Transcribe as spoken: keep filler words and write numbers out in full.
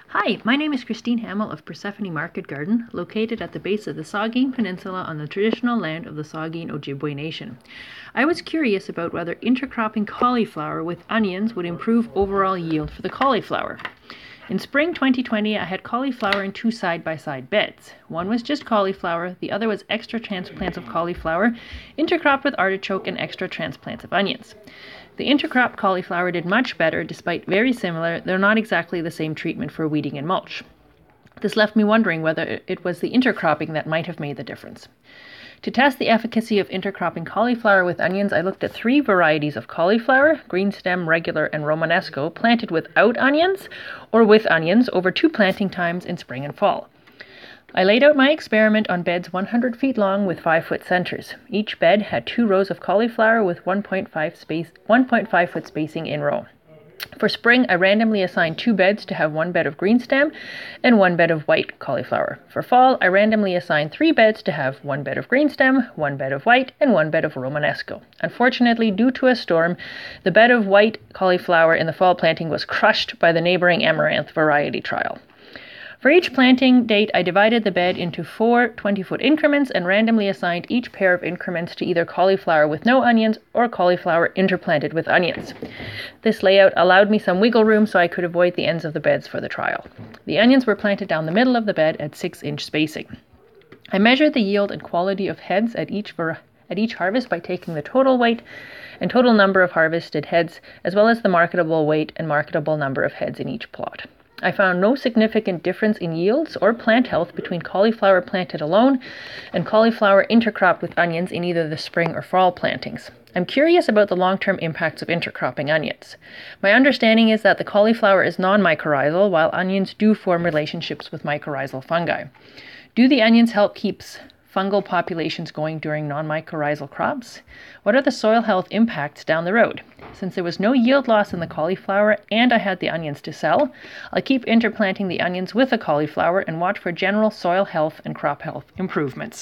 Hi, my name is Christine Hamill of Persephone Market Garden, located at the base of the Saugeen Peninsula on the traditional land of the Saugeen Ojibwe Nation. I was curious about whether intercropping cauliflower with onions would improve overall yield for the cauliflower. In spring twenty twenty, I had cauliflower in two side-by-side beds. One was just cauliflower, the other was extra transplants of cauliflower, intercropped with artichoke and extra transplants of onions. The intercrop cauliflower did much better, despite very similar, though not exactly the same treatment for weeding and mulch. This left me wondering whether it was the intercropping that might have made the difference. To test the efficacy of intercropping cauliflower with onions, I looked at three varieties of cauliflower, green stem, regular, and Romanesco, planted without onions or with onions over two planting times in spring and fall. I laid out my experiment on beds one hundred feet long with five foot centers. Each bed had two rows of cauliflower with one point five space, one point five foot spacing in row. For spring, I randomly assigned two beds to have one bed of green stem and one bed of white cauliflower. For fall, I randomly assigned three beds to have one bed of green stem, one bed of white, and one bed of Romanesco. Unfortunately, due to a storm, the bed of white cauliflower in the fall planting was crushed by the neighboring amaranth variety trial. For each planting date, I divided the bed into four twenty-foot increments and randomly assigned each pair of increments to either cauliflower with no onions or cauliflower interplanted with onions. This layout allowed me some wiggle room so I could avoid the ends of the beds for the trial. The onions were planted down the middle of the bed at six inch spacing. I measured the yield and quality of heads at each var- at each harvest by taking the total weight and total number of harvested heads, as well as the marketable weight and marketable number of heads in each plot. I found no significant difference in yields or plant health between cauliflower planted alone and cauliflower intercropped with onions in either the spring or fall plantings. I'm curious about the long-term impacts of intercropping onions. My understanding is that the cauliflower is non-mycorrhizal, while onions do form relationships with mycorrhizal fungi. Do the onions help keep fungal populations going during non-mycorrhizal crops? What are the soil health impacts down the road? Since there was no yield loss in the cauliflower and I had the onions to sell, I'll keep interplanting the onions with the cauliflower and watch for general soil health and crop health improvements.